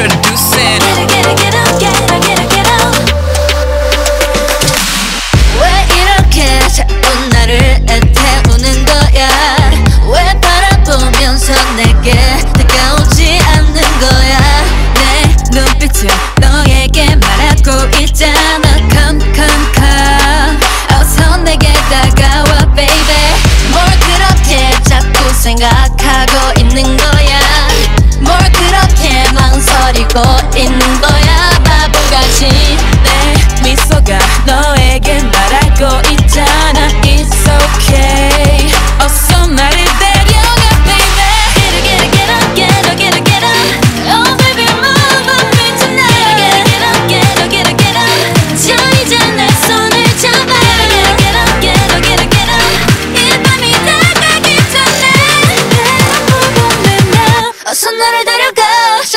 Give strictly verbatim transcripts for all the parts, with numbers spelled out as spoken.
introducing. Get up, get up, get up, get up, get up, get up. 왜 이렇게 자꾸 나를 애태우는 거야? 왜 바라보면서 내게 다가오지 않는 거야? 내 눈빛은 너에게 말하고 있잖아. Come, come, come, 어서 내게 다가와 baby. 뭘 그렇게 자꾸 생각하고 있는 거야? 뭘 그렇게 망설이고 있는 거야? 바보같이 내 미소가 너에게 말하고 있잖아. It's okay, 어서 나를 데려가 baby. Get up, get up, get up, get up, get up. Oh baby move on me tonight. Get up, get up, get up, get up. 자 이제 내 손을 잡아. Get up, get up, get up, get up. 이 밤이 다가기 전에 내 보고 내놔. 어서 나를 데려가줘.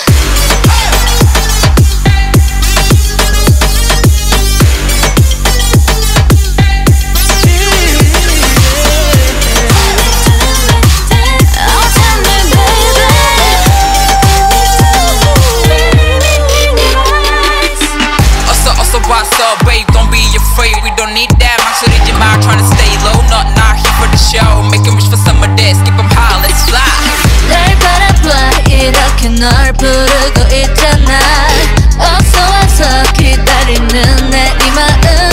So babe, don't be afraid, we don't need that. 망설이지 마, trying to stay low. Not not here for the show. Make a wish for some of this, keep 'em high, let's fly. 날 바라봐, 이렇게 널 부르고 있잖아. 어서 와서 기다리는 내 이 마음.